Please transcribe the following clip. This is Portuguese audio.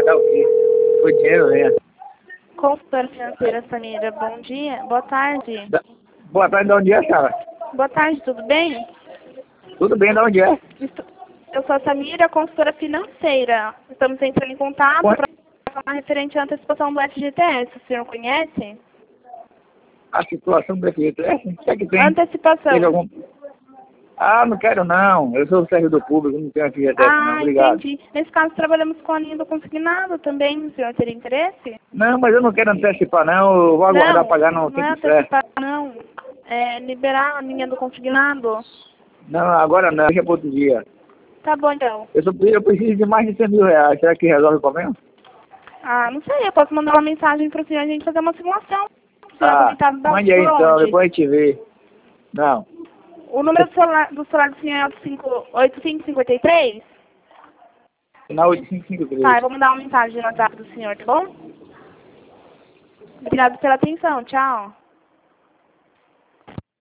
pagar o quê? O dinheiro mesmo. Consultora financeira Samira, bom dia. Boa tarde. Boa tarde, de onde é, senhora? Boa tarde, tudo bem? Tudo bem, de onde é? Eu sou a Samira, consultora financeira. Estamos entrando em contato para falar referente à antecipação do FGTS. O senhor conhece? A situação do FGTS? O que é que tem? Antecipação. Teve algum... Ah, não quero não. Eu sou servidor público, não tenho FGTS não. Obrigado. Entendi. Nesse caso, trabalhamos com a linha do consignado também. O senhor teria interesse? Não, mas eu não quero antecipar não. Eu vou aguardar pagar no Não é tempo certo. antecipar, não. É liberar a linha do consignado. Não, agora não. Deixa para outro dia. Tá bom, então. Eu preciso de mais de 100 mil reais. Será que resolve o problema? Não sei. Eu posso mandar uma mensagem para o senhor e a gente fazer uma simulação. O senhor comentado da mande aí então. onde? Depois a gente vê. Não. O número do celular do senhor é 8553? Final 8553. Tá, eu vou mandar uma mensagem no WhatsApp do senhor, tá bom? Obrigado pela atenção. Tchau.